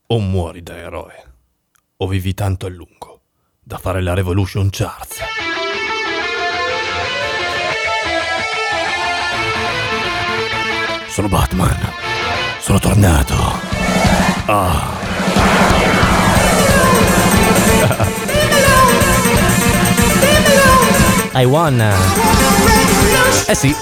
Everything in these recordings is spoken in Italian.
O muori da eroe, o vivi tanto a lungo da fare la Revolution Charts. Sono Batman. Sono tornato. I won. Eh sì.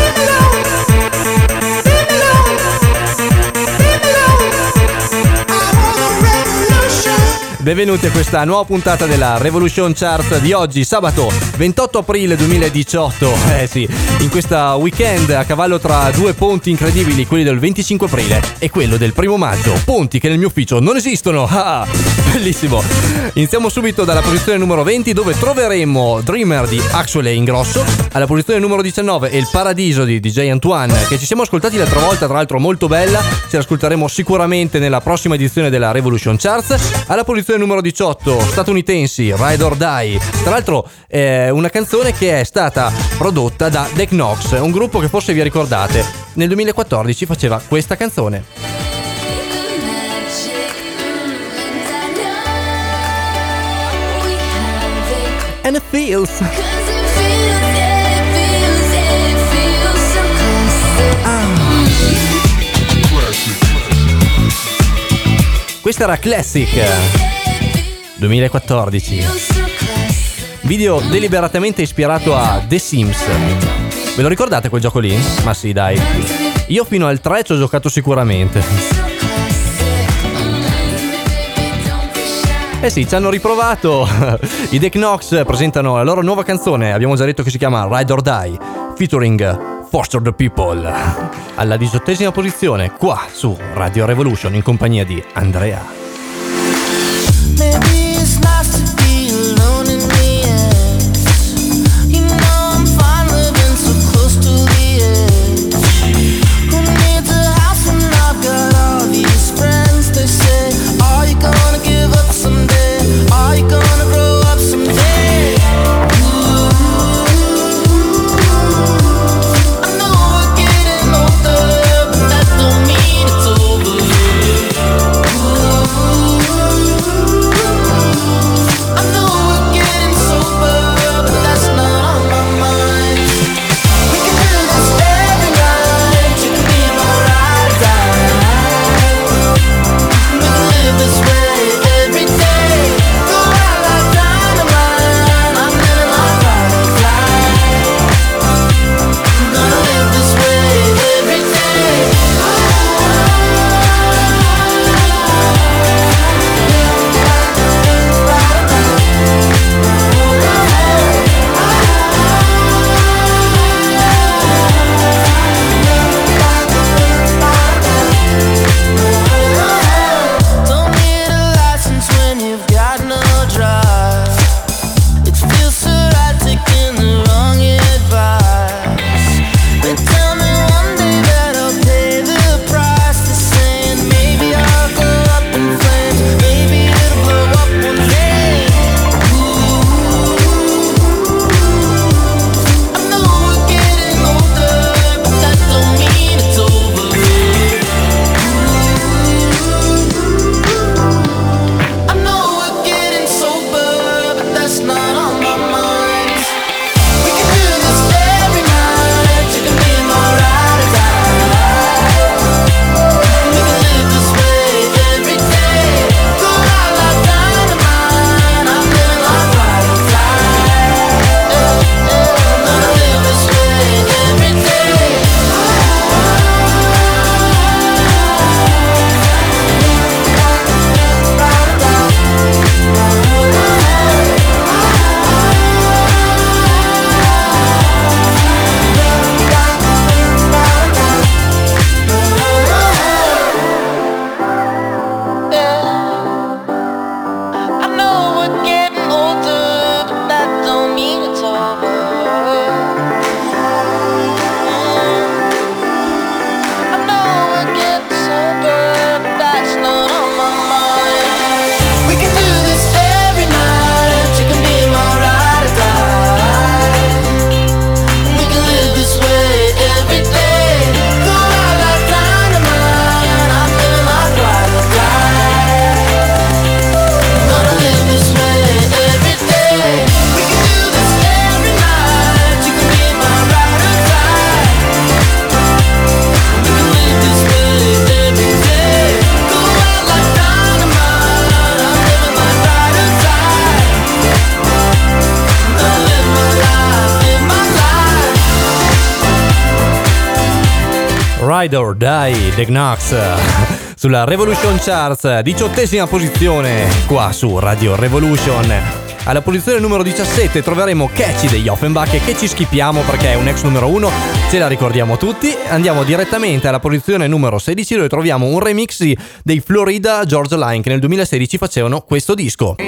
Benvenuti a questa nuova puntata della Revolution Chart di oggi, sabato 28 aprile 2018. Sì, in questa weekend a cavallo tra due ponti incredibili, quelli del 25 aprile e quello del 1 maggio. Ponti che nel mio ufficio non esistono. Bellissimo. Iniziamo subito dalla posizione numero 20, dove troveremo Dreamer di Axwell e Ingrosso. Alla posizione numero 19 è Il Paradiso di DJ Antoine, che ci siamo ascoltati l'altra volta, tra l'altro molto bella. Ce l'ascolteremo sicuramente nella prossima edizione della Revolution Charts. Alla posizione numero 18, statunitensi, Ride or Die. Tra l'altro è una canzone che è stata prodotta da The Knox, un gruppo che forse vi ricordate. Nel 2014 faceva questa canzone. And it feels. Questa era Classic 2014. Video deliberatamente ispirato a The Sims. Ve lo ricordate quel gioco lì? Ma sì, dai. Io fino al 3 ci ho giocato sicuramente. Eh sì, ci hanno riprovato. I The Knox presentano la loro nuova canzone, abbiamo già detto che si chiama Ride or Die, featuring Foster the People. Alla 18ª posizione, qua su Radio Revolution, in compagnia di Andrea. Ride or Die, The Knox, sulla Revolution Charts, 18ª posizione qua su Radio Revolution. Alla posizione numero 17 troveremo Catchy degli Offenbach, che ci schippiamo perché è un ex numero 1, ce la ricordiamo tutti. Andiamo direttamente alla posizione numero 16, dove troviamo un remix dei Florida Georgia Line, che nel 2016 facevano questo disco.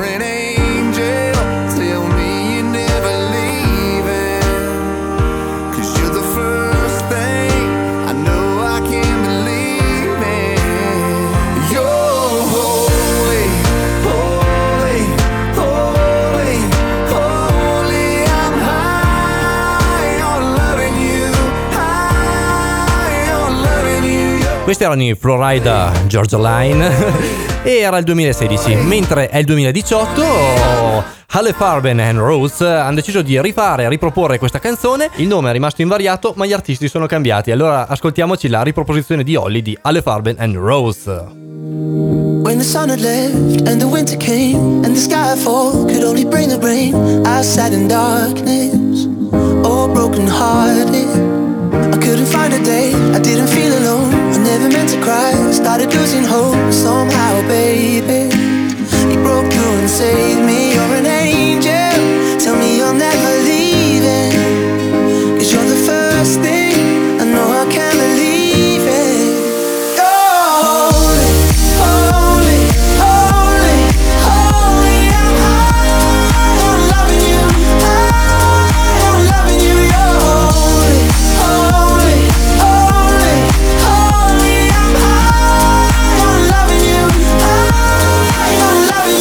Questi erano i Florida Georgia Line e era il 2016, mentre è il 2018. Halle Farben and Rose hanno deciso di riproporre questa canzone. Il nome è rimasto invariato, ma gli artisti sono cambiati. Allora ascoltiamoci la riproposizione di Holly di Halle Farben and Rose. When the sun had left and the winter came and the skyfall could only bring the rain, I sat in darkness, all broken hearted. I couldn't find a day, I didn't feel alone. I never meant to cry, started losing hope. Somehow, baby, you broke through and saved me. You're an angel, tell me you're never leaving. 'Cause you're the first thing, I know I can't believe it. You're holy, holy, holy, holy. I'm high on loving you, high on loving you. You're holy, holy, holy, holy. I'm high on loving you, high on loving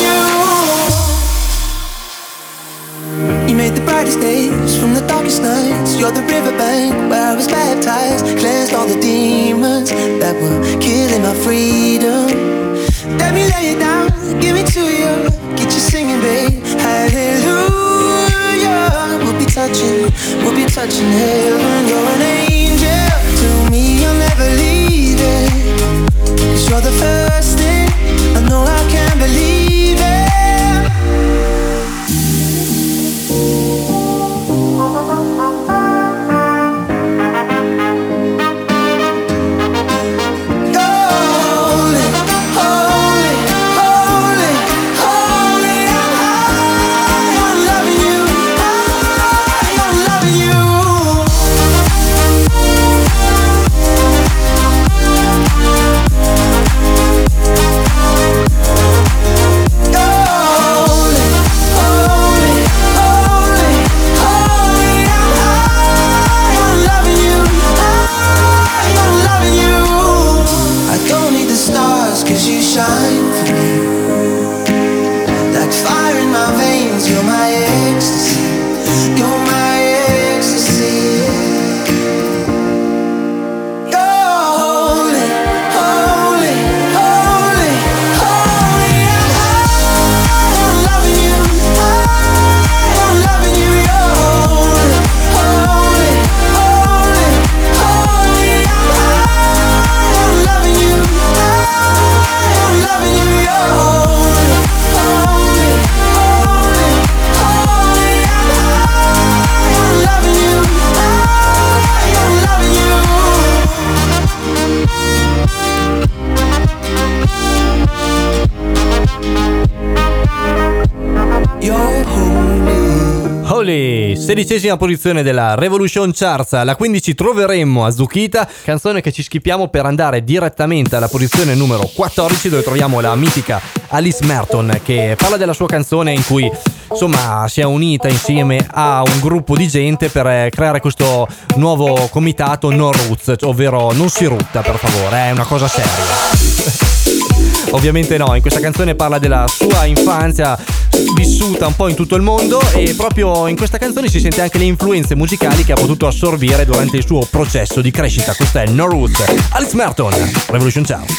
you. You made the brightest days from the darkest nights. You're the riverbank where I was baptized, cleansed all the demons that were killing my freedom. Let me lay it down, give it to you, get you singing, babe. Hallelujah. We'll be touching heaven. You're an angel, to me you're never leaving. 'Cause you're the first thing, I know I can't believe it. Holy, 16ª posizione della Revolution Charts. Alla 15 troveremmo Azuchita, canzone che ci schippiamo per andare direttamente alla posizione numero 14, dove troviamo la mitica Alice Merton, che parla della sua canzone in cui insomma si è unita insieme a un gruppo di gente per creare questo nuovo comitato No Roots, ovvero non si rutta, per favore, è una cosa seria. Ovviamente no, in questa canzone parla della sua infanzia vissuta un po' in tutto il mondo, e proprio in questa canzone si sente anche le influenze musicali che ha potuto assorbire durante il suo processo di crescita. Questa è No Roots, Alice Merton, Revolution Charts.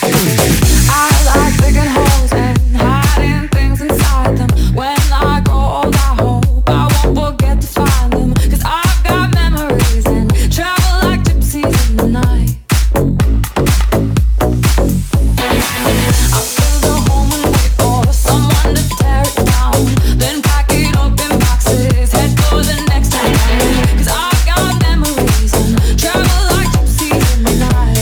Cause I've got memories and travel like gypsies in the night.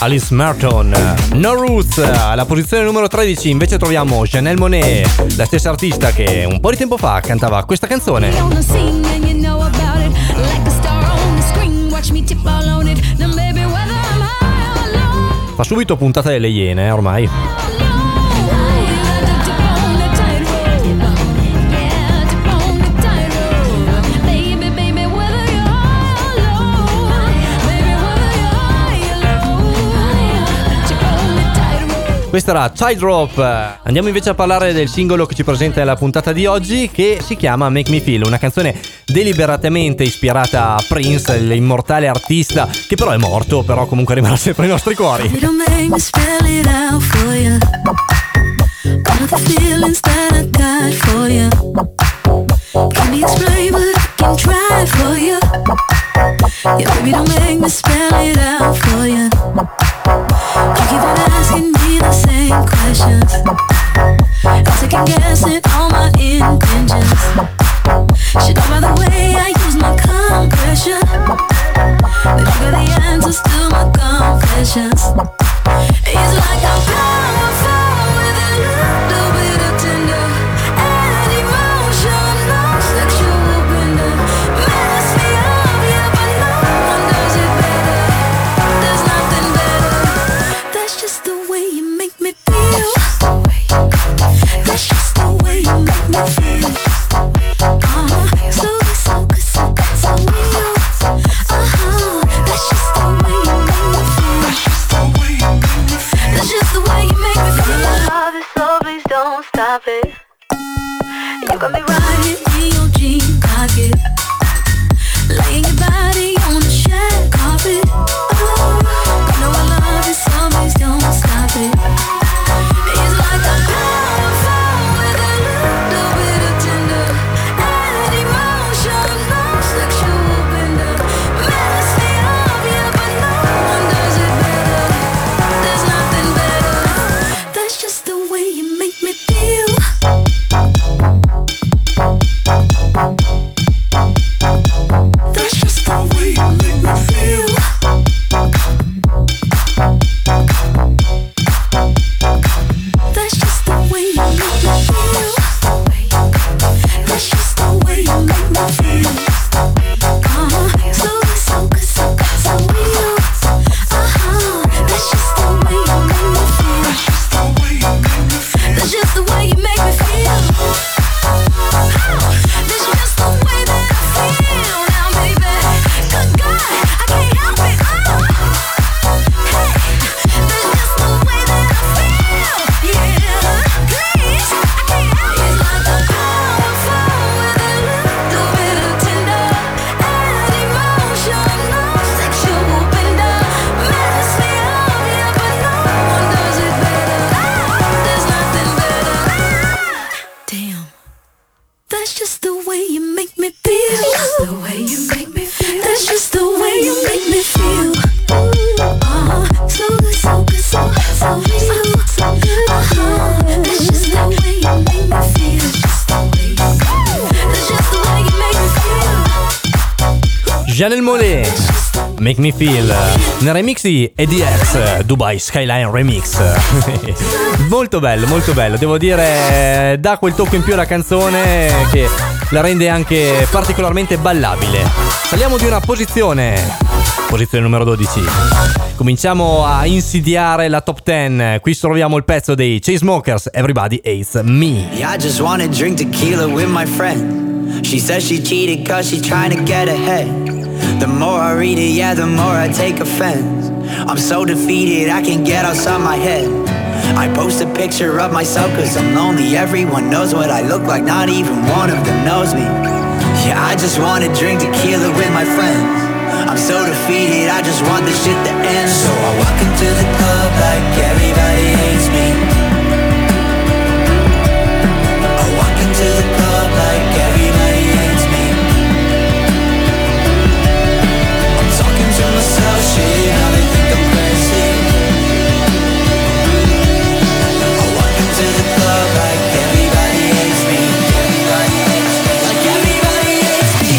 Alice Merton. No Roots, alla posizione numero 13 invece troviamo Janelle Monáe, la stessa artista che un po' di tempo fa cantava questa canzone. Fa subito puntata delle Iene, ormai. Questa era Tightrope. Andiamo invece a parlare del singolo che ci presenta nella puntata di oggi, che si chiama Make Me Feel, una canzone deliberatamente ispirata a Prince, l'immortale artista che però è morto, però comunque rimarrà sempre nei nostri cuori. Yeah, baby, don't make me spell it out for you. You keep on asking me the same questions, I'm second guessing all my intentions. Should know by the way I use my compression that you got the answers to my confessions. It's like I'm powerful with a little bit of tender and emotional sexual bender. Mess me up, yeah, but no one does it better. There's nothing better. That's just the way you make me feel. That's just the way you make me feel. So good, so good, so good, so real. That's just the way you make me feel. That's just the way you make me feel. Love it, so please don't stop it. You got me riding in your jean pocket, laying your body on the shag carpet. Oh, you know I love it, so please don't stop it. It's like a powerful with a little bit of tender and emotional sexual bender. Mess me up, yeah, but no one does it better. There's nothing better. That's just the way you make me feel. That's just the way you make me feel. That's just the way you make me feel. That's just the way you make me feel. So good, so good, so good, so real. That's just the way you make me feel. That's just the way you make me feel. That's just the way that I feel now, baby. Good God, I can't help it. Hey, that's just the way that I feel. Yeah, please, I can't help it. It's like a powerful with a little bit of tender and emotional sexual bender. Mess me up, yeah, but no one does it better. There's nothing better. Damn. That's just the way you make me feel. That's just the way you make me feel. That's just the way you make me feel. So good, so good, so good, so real. That's just the way you make me feel. That's just the way you make me feel. Janelle Monáe, Make Me Feel, nel remix di EDX, Dubai Skyline Remix. Molto bello, molto bello, devo dire, dà quel tocco in più alla canzone che la rende anche particolarmente ballabile. Saliamo di una posizione numero 12. Cominciamo a insidiare la top 10. Qui troviamo il pezzo dei Chainsmokers, Everybody Hates Me. Yeah, I just wanna drink tequila with my friend. She says she cheated cause she's trying to get ahead. The more I read it, yeah, the more I take offense. I'm so defeated, I can't get outside my head. I post a picture of myself cause I'm lonely. Everyone knows what I look like, not even one of them knows me. Yeah, I just wanna drink tequila with my friends. I'm so defeated, I just want this shit to end. So I walk into the club like everybody hates me. I walk into the club like everybody hates me. I'm talking to myself, shit, now they think I'm crazy. I walk into the club like everybody hates me. Everybody hates me. Like everybody hates me.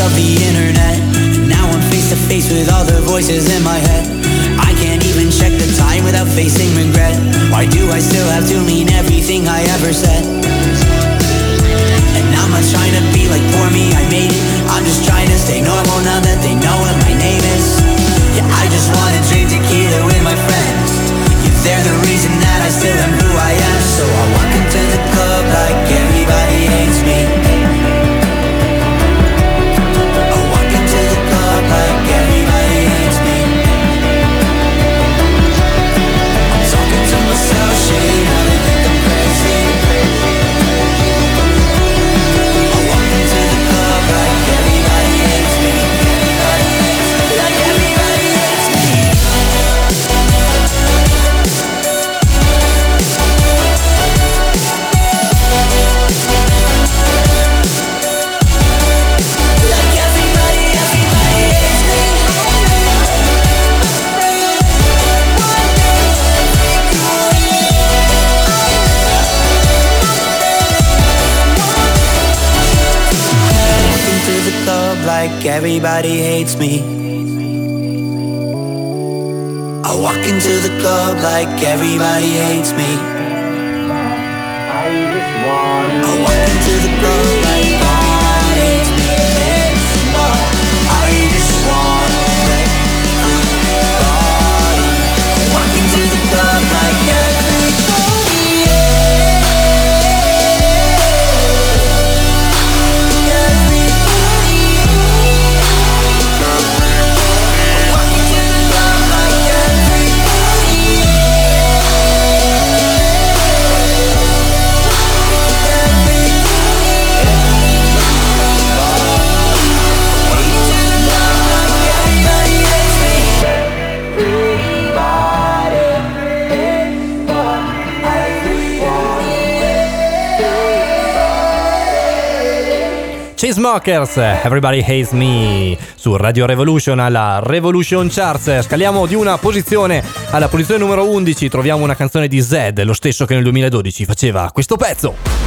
of the internet, and now I'm face to face with all the voices in my head. I can't even check the time without facing regret. Why do I still have to mean everything I ever said? And I'm not trying to be like poor me, I made it. I'm just trying to stay normal now that they know what my name is. Yeah, I just wanna drink tequila with my friends. Yeah, they're the reason that I still am who I am. So I walk into the club like everybody hates me. I walk into the club like everybody hates me. I'm talking to myself, shit, now they think I'm crazy. I walk into the club like everybody hates me. Like everybody hates me. Like everybody hates me. Walk into the club like everybody hates me. I walk into the club like everybody hates me. I walk into the club like everybody hates me. I just wanna let everybody. I walk into the club like everybody. Chainsmokers, Everybody Hates Me, su Radio Revolution alla Revolution Charts. Scaliamo di una posizione alla posizione numero 11, troviamo una canzone di Zedd, lo stesso che nel 2012 faceva questo pezzo.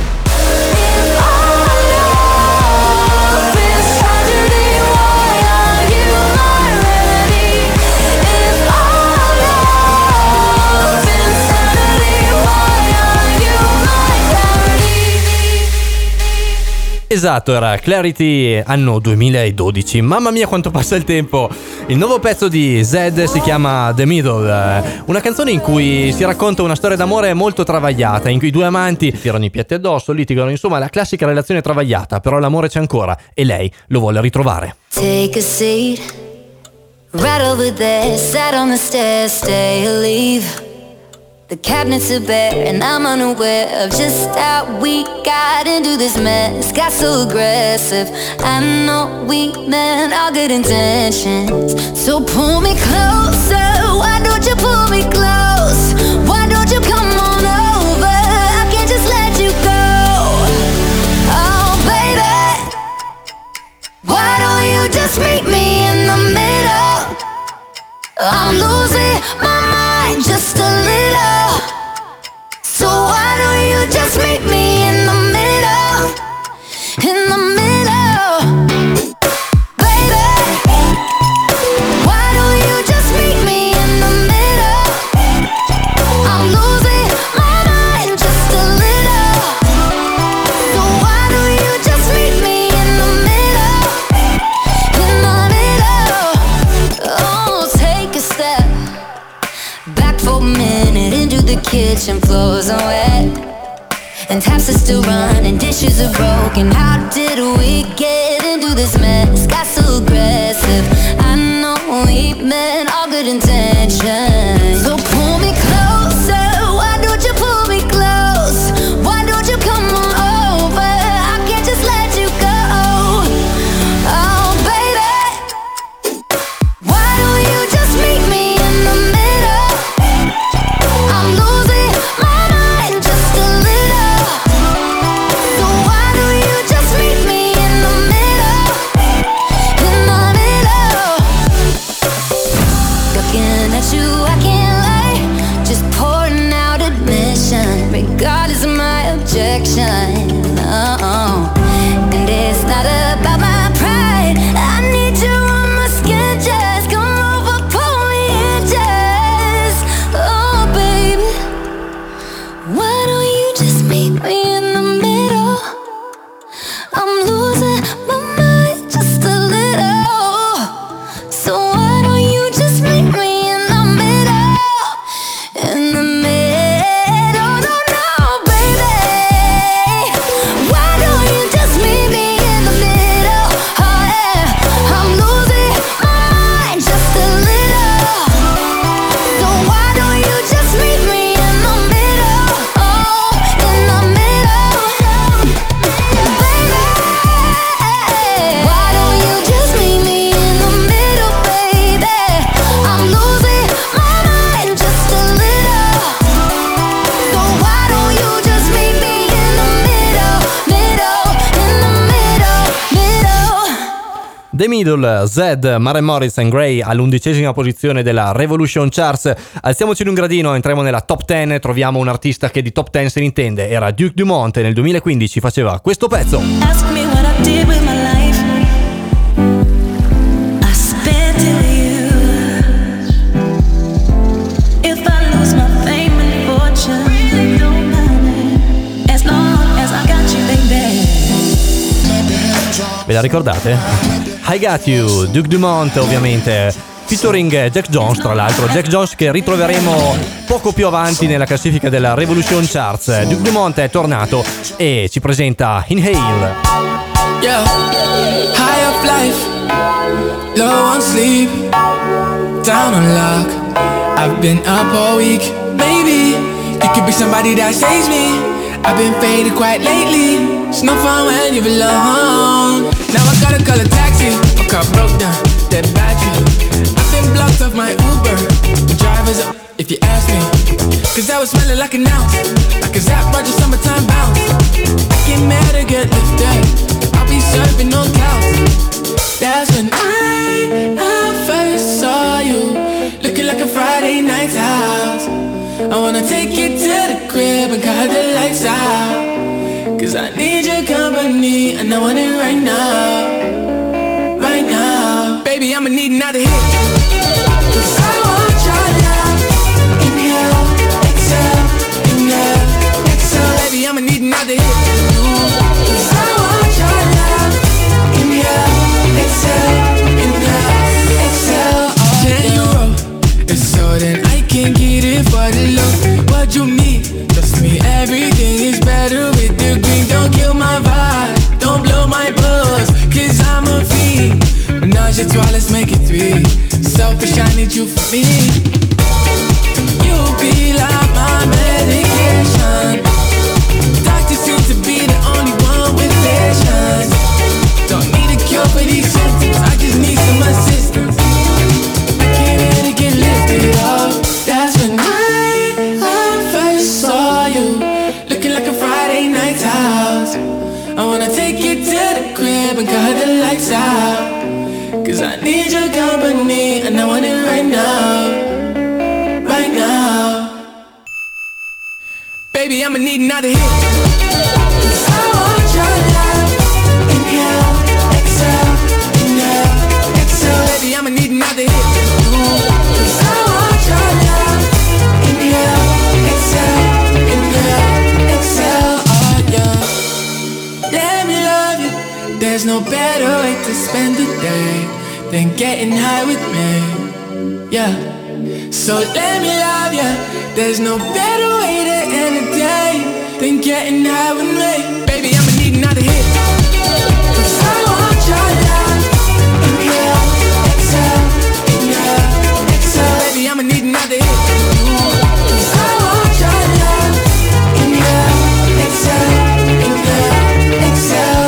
Esatto, era Clarity, anno 2012. Mamma mia quanto passa il tempo. Il nuovo pezzo di Zedd si chiama The Middle, una canzone in cui si racconta una storia d'amore molto travagliata, in cui i due amanti tirano i piatti addosso, litigano, insomma la classica relazione travagliata, però l'amore c'è ancora e lei lo vuole ritrovare. Take a seat, right over there, sat on the stairs, stay or leave. The cabinets are bare and I'm unaware of just how we got into this mess. Got so aggressive, I know we meant all good intentions. So pull me closer, why don't you pull me close? Why don't you come on over, I can't just let you go. Oh baby, why don't you just meet me in the middle? I'm losing my mind just a little. So why don't you just meet me in the middle? In the middle, baby. Why don't you just meet me in the middle? I'm losing my mind just a little. So why don't you just meet me in the middle? In the middle. Oh, take a step back for a minute into the kitchen, floors are wet and taps are still running, dishes are broken. How did we get into this mess? Got so aggressive, I know we meant all good intentions. So pull me closer, why don't you pull me close? Why don't you come on over, I can't just let you go. Oh baby, why don't you just meet me in the middle? I'm losing my mind just a little. So why don't you just meet me in the middle? In the middle. Looking The Middle, Zed, Maren Morrison, Grey all'11ª posizione della Revolution Charts. Alziamoci in un gradino, entriamo nella top 10, troviamo un artista che di top 10 se ne intende. Era Duke Dumont e nel 2015 faceva questo pezzo. Ask me what I did with my life. I spent it you. If I lose my fame and fortune, it don't matter. As long as I got you, baby. Ve la ricordate? I Got You, Duke Dumont ovviamente, featuring Jack Jones tra l'altro, Jack Jones che ritroveremo poco più avanti nella classifica della Revolution Charts. Duke Dumont è tornato e ci presenta Inhale. Yeah, high up life, low on sleep, down on luck. I've been up all week. Maybe you could be somebody that saves me. I've been faded quite lately. It's no fun when you're alone. Now I gotta call a taxi. My car broke down, dead battery. I've been blocked off my Uber. The driver's up, if you ask me. Cause I was smelling like an ounce, like a Zap Roger summertime bounce. I get mad or get lifted, I'll be serving on clouds. That's when I first saw you, looking like a Friday night house. I wanna take you to the crib and cut the lights out. Cause I need your company and I want it right now. Right now. Baby, I'ma need another hit. Cause I want your love. Inhale, exhale, inhale, exhale. Baby, I'ma need another hit. Cause I want your love. Inhale, exhale, inhale, exhale. €10, it's so then I can get it for the low. What you need? Trust me, everything is better with the green. Don't kill my vibe, don't blow my buzz, cause I'm a fiend. Menage a trois, let's make it three. Selfish, I need you for me. You be like my medication. Doctor seems to be the only one with patience. Don't need a cure for these symptoms, I just need some assistance. I can't let it get lifted up. That's when I first saw you, looking like a Friday night house. I wanna take you to the crib and cut the lights out. Cause I need your company and I want it right now. Right now. Baby, I'ma need another hit. Cause I want your love. Inhale, exhale, inhale, exhale. Baby, I'ma need another hit. Cause I want your love. Inhale, exhale, inhale, exhale. Oh yeah. Let me love you. There's no better way to spend the day than getting high with me. Yeah. So let me love you. There's no better way to end a day than getting high with me. Baby, I'ma need another hit. Cause I want your love. Inhale, exhale, inhale, exhale. Baby, I'ma need another hit. Cause I want your love. Inhale, exhale, inhale, exhale.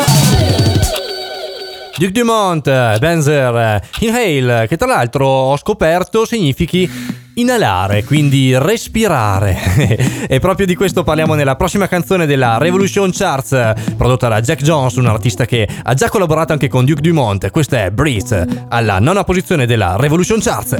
Duke Dumont, Benzer, Inhale, che tra l'altro ho scoperto significhi inalare, quindi respirare. E proprio di questo parliamo nella prossima canzone della Revolution Charts, prodotta da Jack Jones, un artista che ha già collaborato anche con Duke Dumont. Questa è Breathe, alla 9ª posizione della Revolution Charts.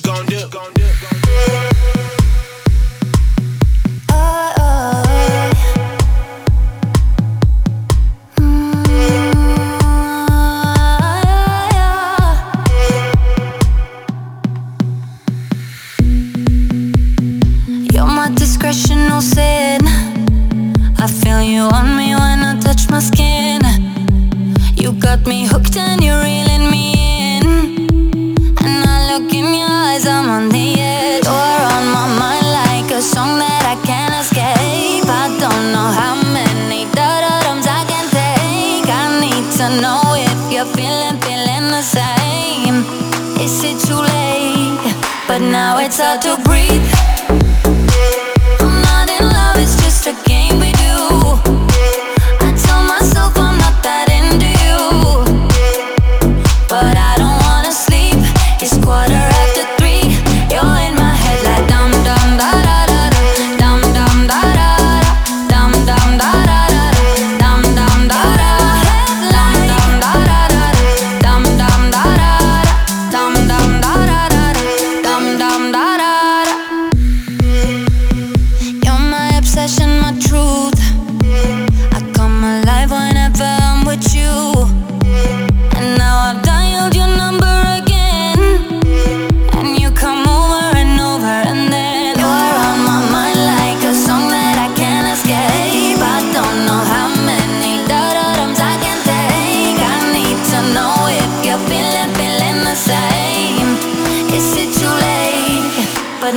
Discretional sin. I feel you on me when I touch my skin. You got me hooked and you're reeling me in. And I look in your eyes, I'm on the edge. You're on my mind like a song that I can't escape. I don't know how many da-da-dums I can take. I need to know if you're feeling the same. Is it too late? But now it's hard to breathe. It's just a game we do. I tell myself I'm not that into you, but I don't wanna sleep. It's 3:15. You're in my head like dum dum da da da da, dum dum da da da, dum dum da da da, dum dum da da, dum dum da da da, dum dum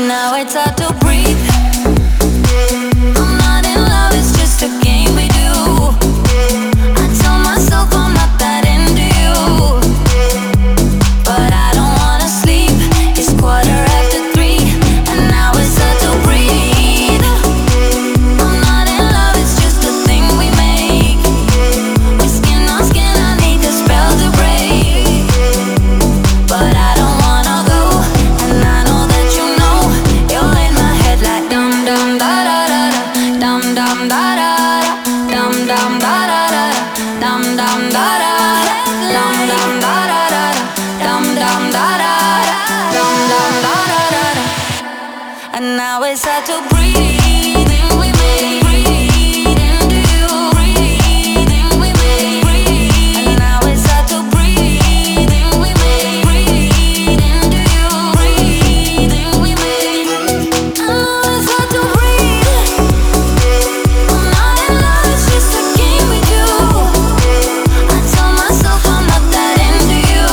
And now it's hard to breathe. I'm not in love, it's just a game we do. I tell myself I'm not that into you, but I don't wanna sleep. It's 3:15, and now it's hard to breathe. I'm not in love, it's just a thing we make. We're skin on skin, I need the spell to break, but I don't wanna go. And I know that you know you're in my head like dum dum da da da da, dum dum da da da, dum dum da da da, dum dum da da da, dum dum da da da, dum dum da da da, dum dum da da da. And now it's hard to breathe, and we may breathe into you, breathing we may breathe. And now it's hard to breathe, and we may breathe into you, breathing we may. Oh, it's hard to breathe. I'm not in love, it's just a game we do. I tell myself I'm not that into you,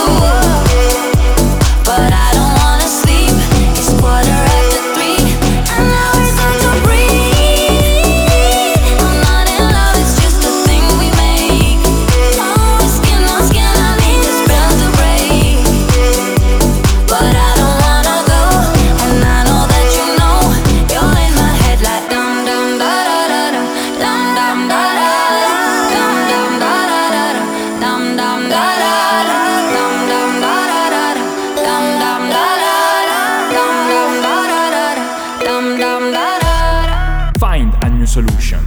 but I don't wanna sleep. It's 3:15, and now it's hard to breathe. I'm not in love, it's just a thing we make. Oh, skin on skin, I need the spell to break, but I don't wanna go. And I know that you know you're in my head like dum dum da da da da, dum dum da da da, dum dum da da da da, dum dum da da da, dum dum da da da da, dum dum da da da, dum dum da da da, dum dum da da da. Find a new solution.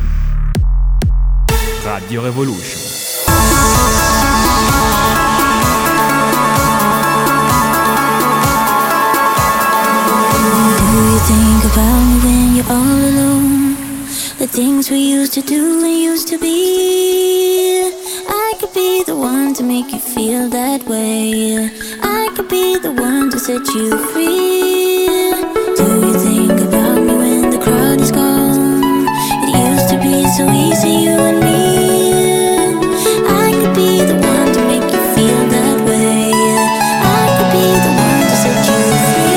Radio Revolution. Do you think about me when you're all alone? The things we used to do and used to be. I could be the one to make you feel that way. I could be the one to set you free. Do you think about me when the crowd is gone? It used to be so easy, you and me. I could be the one to make you feel that way. I could be the one to set you free.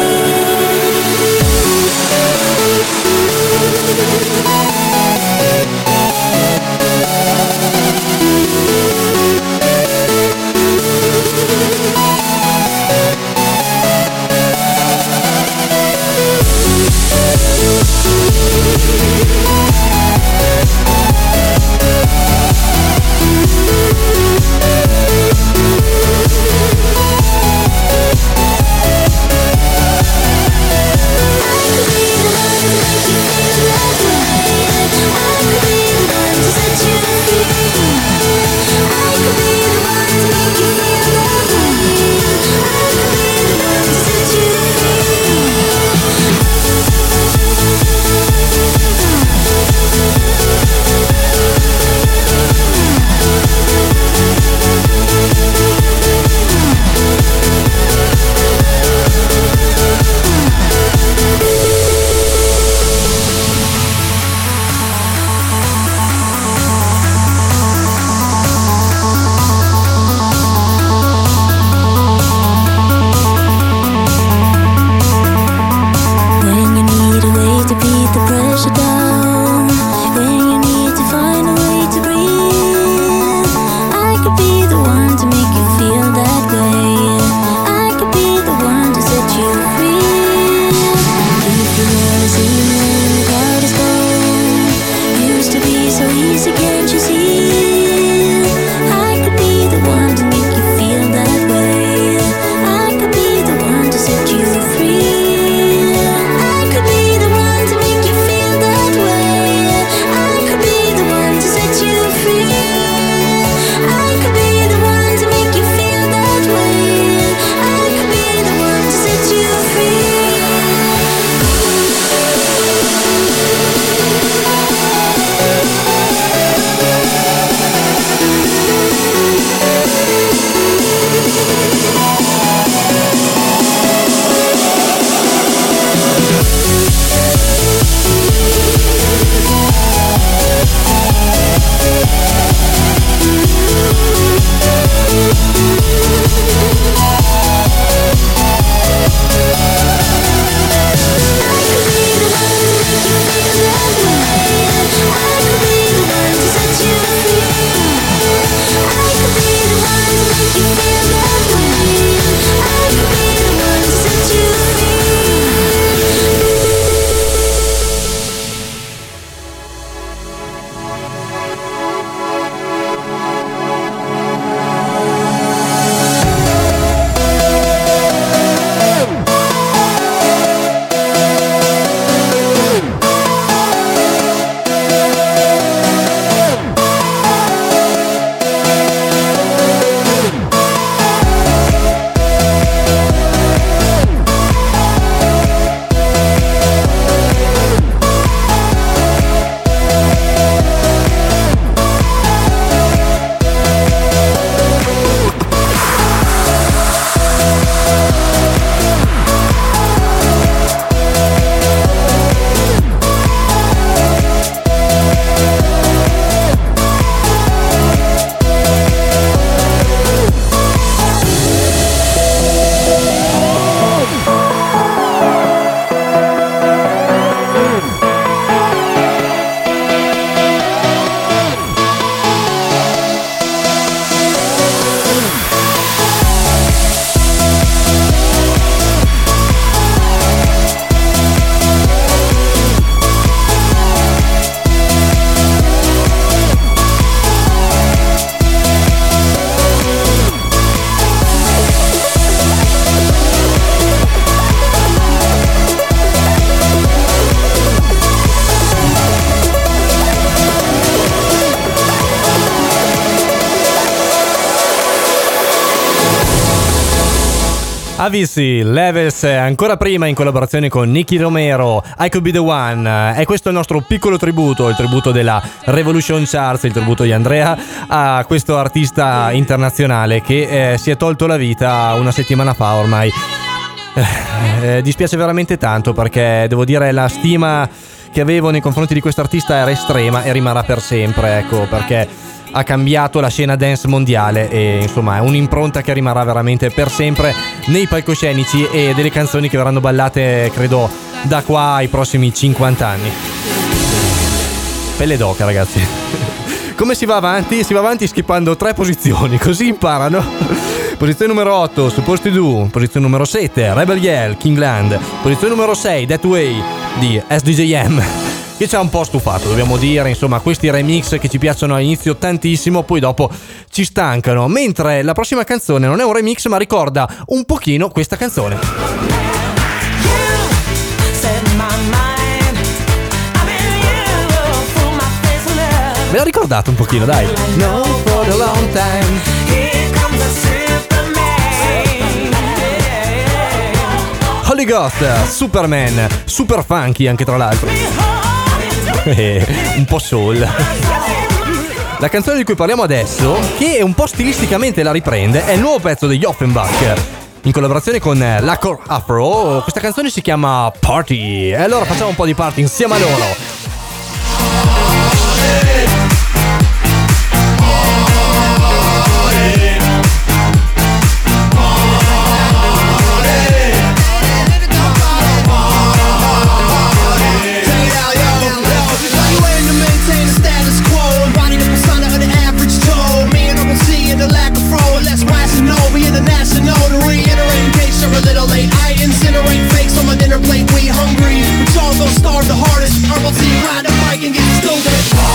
Avicii, Levels, ancora prima in collaborazione con Nicky Romero, I Could Be The One. E questo è il nostro piccolo tributo, il tributo della Revolution Charts, il tributo di Andrea a questo artista internazionale che si è tolto la vita una settimana fa ormai. Dispiace veramente tanto, perché devo dire la stima che avevo nei confronti di questo artista era estrema e rimarrà per sempre, ecco, perché ha cambiato la scena dance mondiale e insomma è un'impronta che rimarrà veramente per sempre nei palcoscenici e delle canzoni che verranno ballate credo da qua ai prossimi 50 anni. Pelle d'oca, ragazzi. Come si va avanti? Si va avanti skippando 3 posizioni, così imparano. Posizione numero 8, Supposed to Do. Posizione numero 7, Rebel Yell, Kingland. Posizione numero 6, That Way di SDJM, che ci ha un po' stufato, dobbiamo dire, insomma, questi remix che ci piacciono all'inizio tantissimo, poi dopo ci stancano, mentre la prossima canzone non è un remix ma ricorda un pochino questa canzone. Ve la ricordate un pochino, dai? No, for a long time. Holy Ghost, Superman, super funky anche tra l'altro. Un po' soul. La canzone di cui parliamo adesso, che un po' stilisticamente la riprende, è il nuovo pezzo degli Offenbach in collaborazione con Lacor Afro. Questa canzone si chiama Party, e allora facciamo un po' di party insieme a loro. A little late, I incinerate fakes on my dinner plate. We hungry, we all gonna starve the hardest. Herbal tea, ride a bike and get stupid.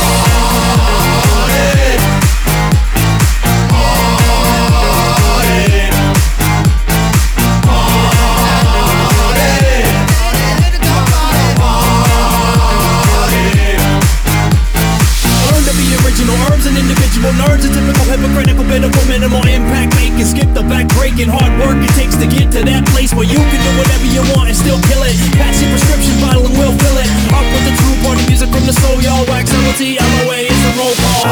Herbs and individual nerds, a typical hypocritical bit of minimal impact making. Skip the back breaking, hard work it takes to get to that place where you can do whatever you want and still kill it. Pass your prescription bottle and we'll fill it up with the true party music from the soul, y'all. Wax LOT, LOA, it's a roll call.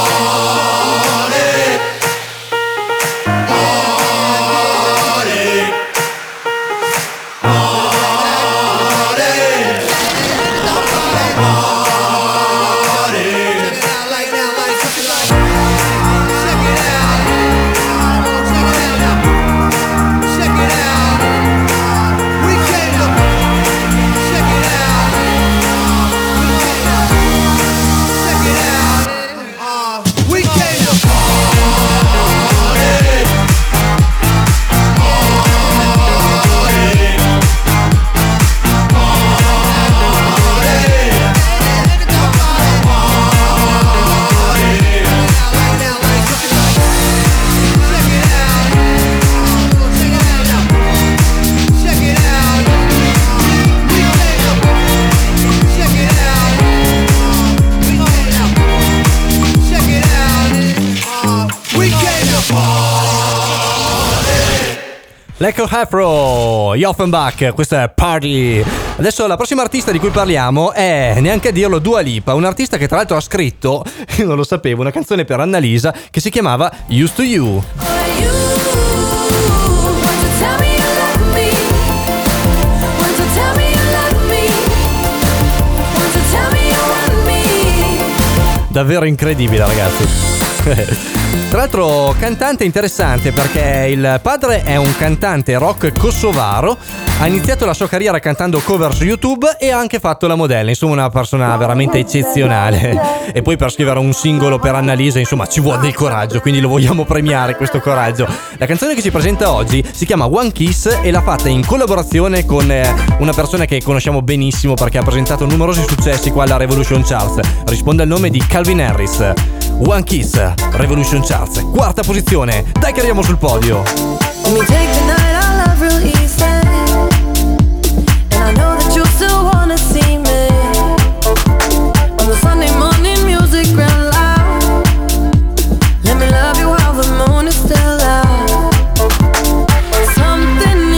Lacor Afro, gli Offenbach, questa è Party. Adesso la prossima artista di cui parliamo è, neanche a dirlo, Dua Lipa, un artista che tra l'altro ha scritto, io non lo sapevo, una canzone per Annalisa che si chiamava Used to You. Davvero incredibile, ragazzi. Tra l'altro cantante interessante, perché il padre è un cantante rock kosovaro, ha iniziato la sua carriera cantando cover su YouTube e ha anche fatto la modella, insomma una persona veramente eccezionale. E poi per scrivere un singolo per Annalisa, insomma, ci vuole del coraggio, quindi lo vogliamo premiare questo coraggio. La canzone che ci presenta oggi si chiama One Kiss e l'ha fatta in collaborazione con una persona che conosciamo benissimo perché ha presentato numerosi successi qua alla Revolution Charts. Risponde al nome di Calvin Harris. One Kiss, Revolution Charts, quarta posizione. Dai che arriviamo sul podio. Something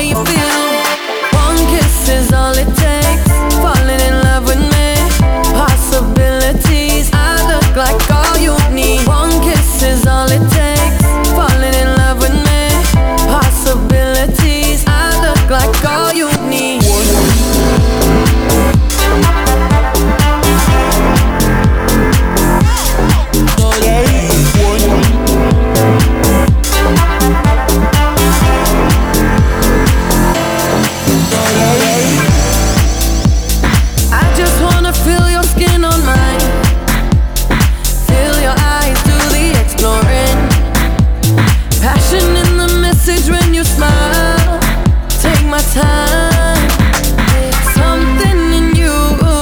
way you feel. One kiss is all it takes. Falling in love with me. Possibilities. I look like all you need. One kiss is all it takes. Falling in love with me. Possibilities. I look like all you need. Time, something in you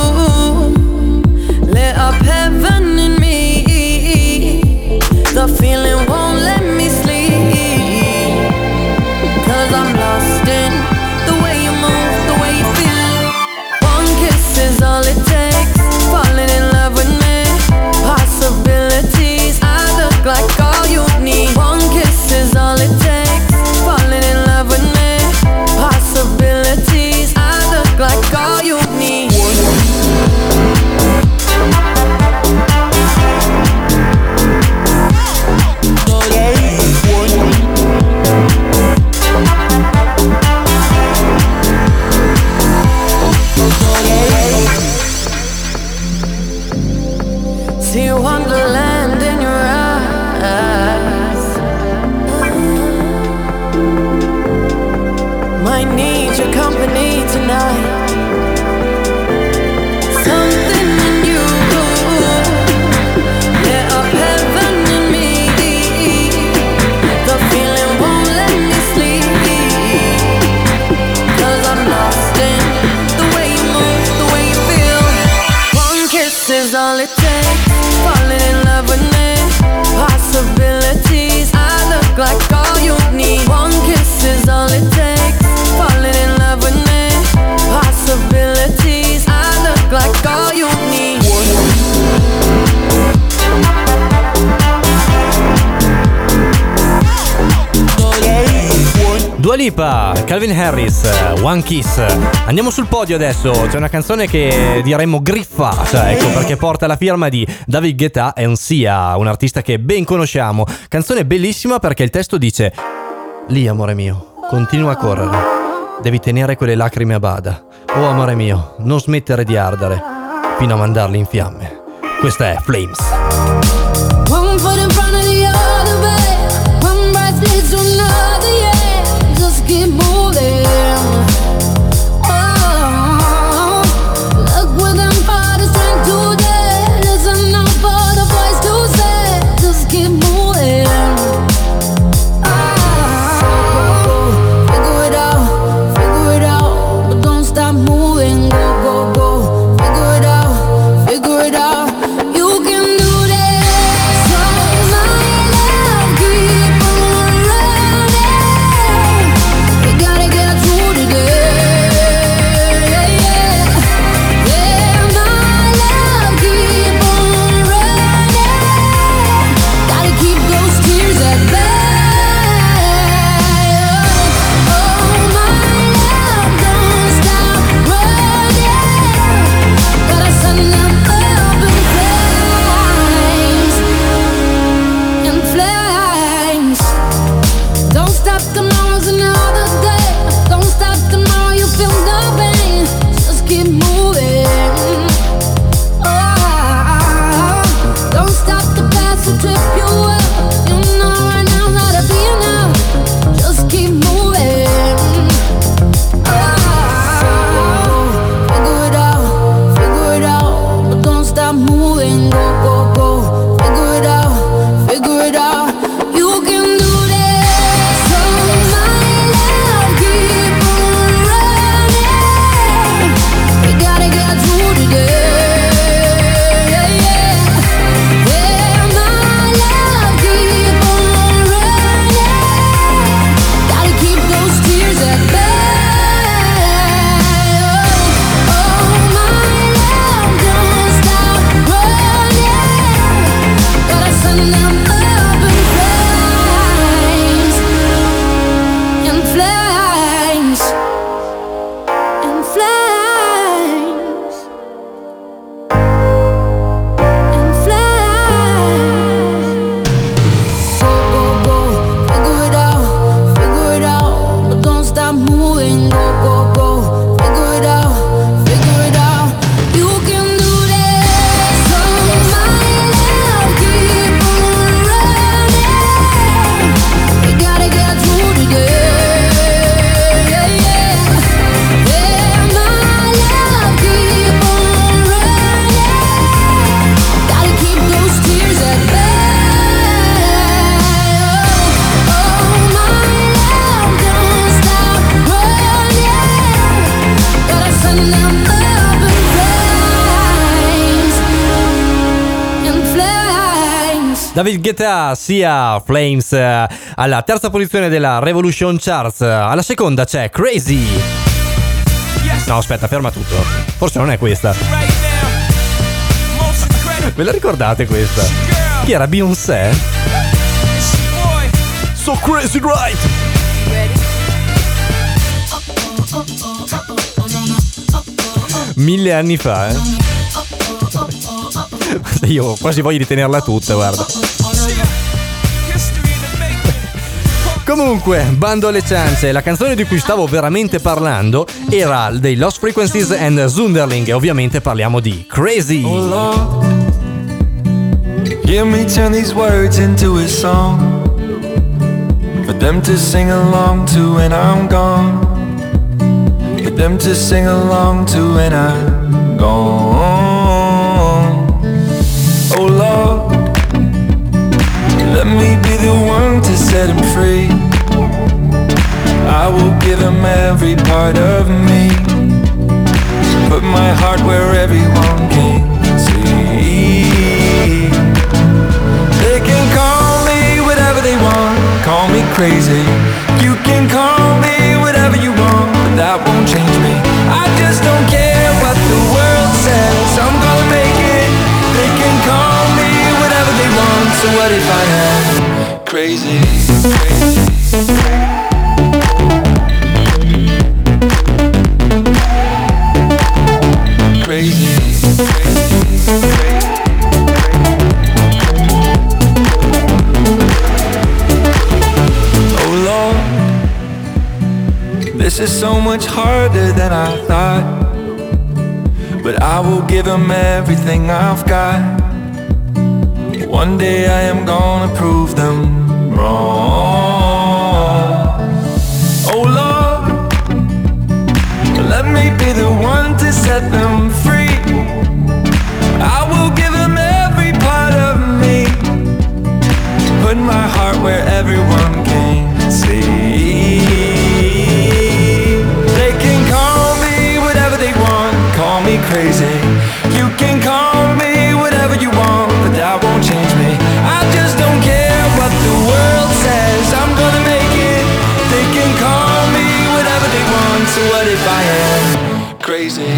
lit up heaven in me. The feeling won't let me sleep, 'cause I'm lost in the way you move, the way you feel. One kiss is all it takes. Falling in love with me. Possibilities. I look like all you need. One kiss is all it takes. Falling in love with me. Possibilities, I look like all you need. See wonderland in your eyes. Might need your company tonight. Something in you lit up heaven in me. The feeling won't let me sleep, 'cause I'm lost in the way you move, the way you feel. One kiss is all it takes. Falling in love with me. Possibilities. I look like all you need. One kiss is all it takes. Falling in love with me. Possibilities. I look like all you need. Dua Lipa, Calvin Harris, One Kiss. Andiamo sul podio adesso. C'è una canzone che diremmo griffata, ecco, perché porta la firma di David Guetta e Sia, un artista che ben conosciamo. Canzone bellissima perché il testo dice: lì amore mio, continua a correre, devi tenere quelle lacrime a bada. Oh amore mio, non smettere di ardere fino a mandarli in fiamme. Questa è Flames. One foot in front of the other, babe. One breath leads to another, yeah. Just keep moving. Oh, look within for the strength to dare. Listen out for the voice to say. Just keep moving. Figure it out, but don't stop moving. Go, go, go. Figure it out, you can do moving, go, go, go. Figure it out, figure it out. You can do this. So my love, keep on running. We gotta get through today. Yeah, yeah. Yeah, my love, keep on running. Gotta keep those tears at bay. Oh, my love, don't stop running. Gotta send them love and flames. David Guetta sia Flames alla terza posizione della Revolution Charts. Alla seconda c'è Crazy. No, aspetta, ferma tutto. Forse non è questa. Ve la ricordate questa? Chi era? Beyoncé? So crazy, right? 1000 anni fa, Io quasi voglio ritenerla tutta, guarda. Comunque, bando alle ciance, la canzone di cui stavo veramente parlando era dei Lost Frequencies and Zunderling e ovviamente parliamo di Crazy. Oh Lord, hear me turn these words into a song for them to sing along to when I'm gone, for them to sing along to when I'm gone. Oh Lord, let me be the one to set him free. I will give him every part of me, put my heart where everyone can see. They can call me whatever they want, call me crazy. You can call me whatever you want, but that won't change me. I just don't care what the world says, I'm gonna make it. They can call me whatever they want, so what if I am crazy? Crazy. Oh Lord, this is so much harder than I thought, but I will give him everything I've got. One day I am gonna prove them wrong. Oh Lord, let me be the one to set them free. I will give them every part of me, put my heart where everyone can see. They can call me whatever they want, call me crazy. You can call me whatever you want, but that won't change me. I just don't care what the world says, I'm gonna make it. They can call me whatever they want, so what if I am crazy?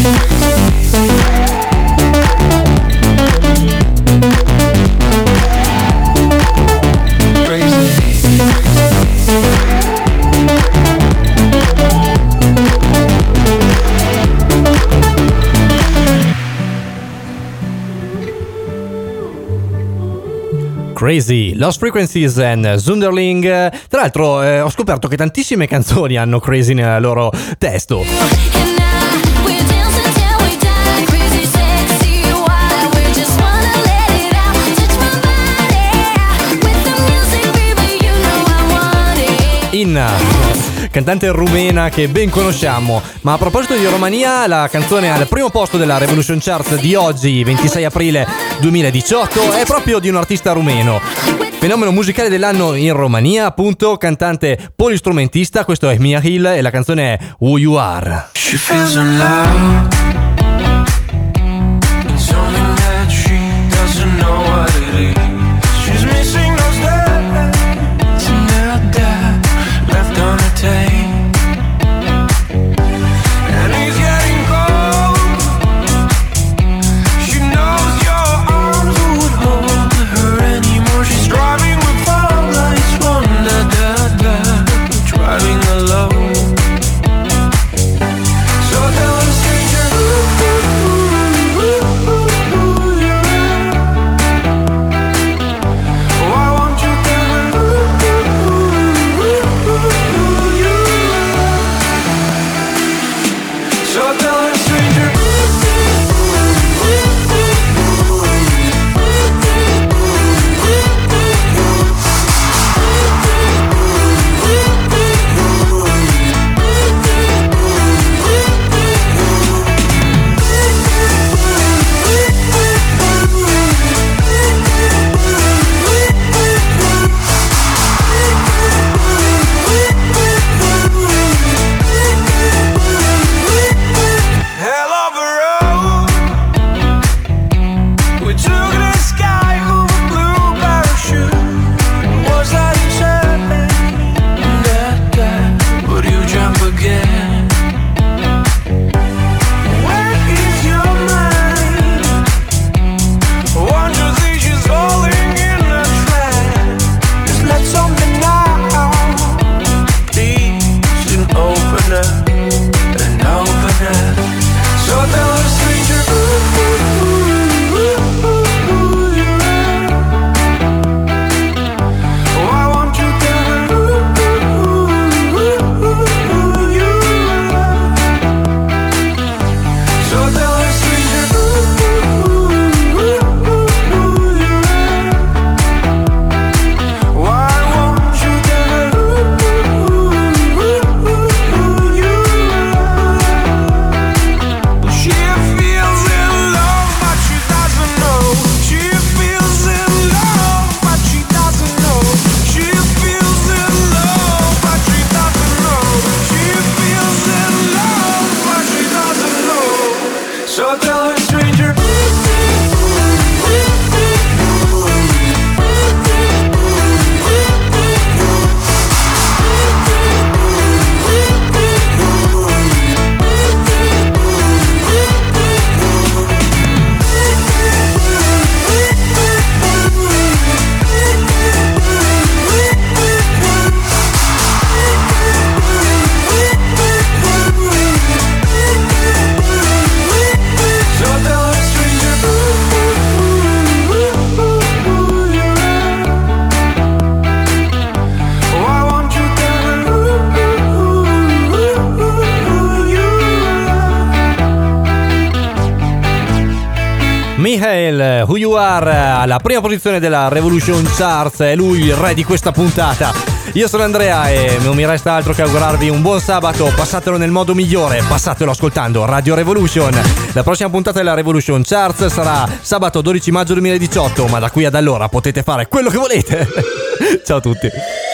Crazy, Lost Frequencies and Zunderling. Tra l'altro ho scoperto che tantissime canzoni hanno Crazy nel loro testo. Inna, cantante rumena che ben conosciamo. Ma a proposito di Romania, la canzone al primo posto della Revolution Charts di oggi, 26 aprile 2018, è proprio di un artista rumeno. Fenomeno musicale dell'anno in Romania, appunto, cantante polistrumentista. Questo è Mia Hill e la canzone è Who You Are. She feels unloved. It's only that she doesn't know what it is. She's missing those days and that dad left on the tape. And he's getting cold. She knows your arms would hold her anymore. She's driving with fog lights on da-da-da, driving alone. So tell a stranger who opener, an opener. So tell a stranger, ooh, ooh, ooh, ooh, you're right. Why won't you tell her, ooh, ooh, ooh, ooh, you're right. So tell a stranger, ooh, ooh, ooh, ooh, you're right. Why won't you tell her, ooh, ooh, ooh, ooh, you're right. She feels in love, but she doesn't know. She feels in love, but she doesn't know. She feels in love, but she doesn't know. She feels in love, but she doesn't know. So tell her, stranger. Mihail, Who You Are, alla prima posizione della Revolution Charts, è lui il re di questa puntata. Io sono Andrea e non mi resta altro che augurarvi un buon sabato, passatelo nel modo migliore, passatelo ascoltando Radio Revolution. La prossima puntata della Revolution Charts sarà sabato 12 maggio 2018, ma da qui ad allora potete fare quello che volete. Ciao a tutti.